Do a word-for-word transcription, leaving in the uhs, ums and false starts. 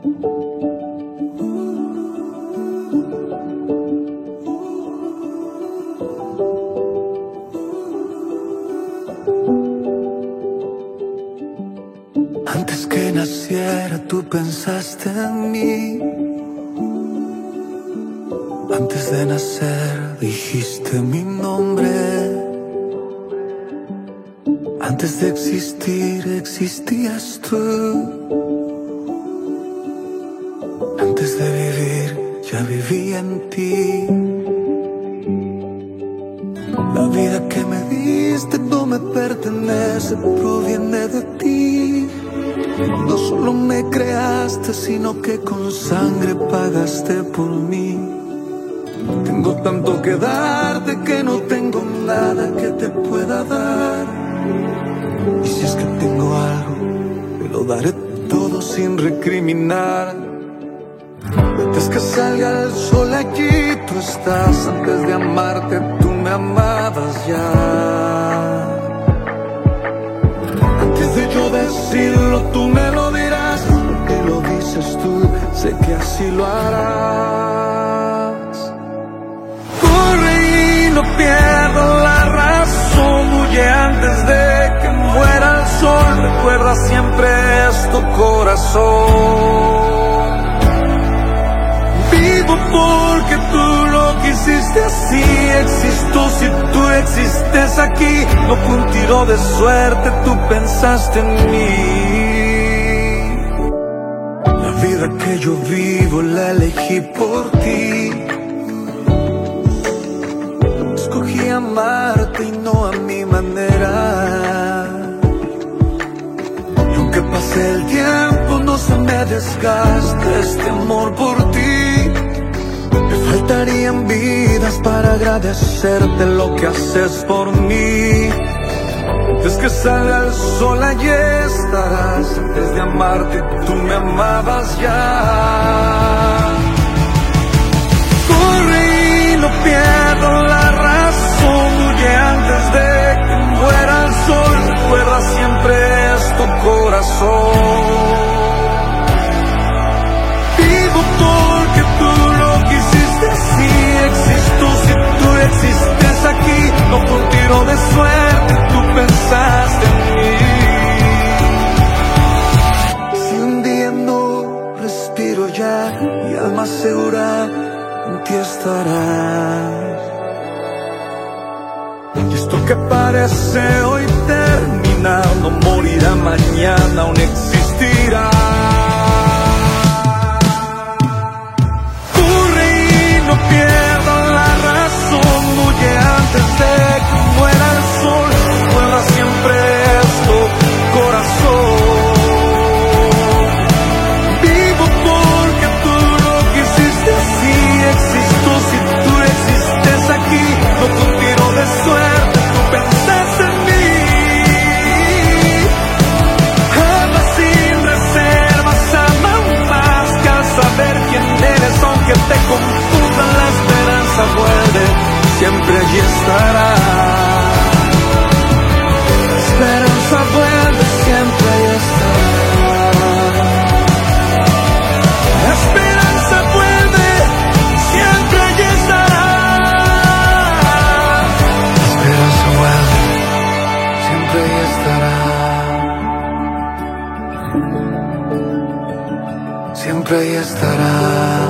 Antes que naciera tú pensaste en mí. Antes de nacer dijiste mi nombre. Antes de existir existías tú. Antes de vivir ya vivía en ti. La vida que me diste no me pertenece, proviene de ti. No solo me creaste, sino que con sangre pagaste por mí. Tengo tanto que darte que no tengo nada que te pueda dar. Y si es que tengo algo, te lo daré todo sin recriminar. Antes que salga el sol allí tú estás. Antes de amarte tú me amabas ya. Antes de yo decirlo tú me lo dirás. Porque lo dices tú, sé que así lo harás. Corre y no pierdas la razón. Huye antes de que muera el sol. Recuerda siempre esto, corazón. Vivo porque tú lo quisiste así. Existo si tú existes aquí. No fue un tiro de suerte, tú pensaste en mí. La vida que yo vivo la elegí por ti. Escogí amarte y no a mi manera. Y aunque pase el tiempo no se me desgaste este amor por ti. Faltarían vidas para agradecerte lo que haces por mí. Antes que salga el sol allí estarás. Antes de amarte tú me amabas ya. Corre y no pierdas la razón. Huye antes de que muera el sol. Recuerda siempre esto, corazón. Vivo porque tú lo quisiste así. Existo si tú existes aquí. No fue un tiro de suerte, tú pensaste en mí. Si un día no respiro ya, mi alma segura en ti estarás. Y esto que parece hoy terminar no morirá mañana, aún existirá. Pierda la razón, huye antes de que muera el sol. Recuerda siempre esto, corazón. Vivo porque tú lo quisiste así. Existo si tú existes aquí. No fue un tiro de suerte, tú pensaste en mí. Ama sin reservas, ama más que al saber quién eres, aunque te confunda. La esperanza vuelve, siempre allí estará. La esperanza vuelve, siempre allí estará. La esperanza vuelve, siempre allí estará. La esperanza vuelve, siempre allí estará. Siempre allí estará.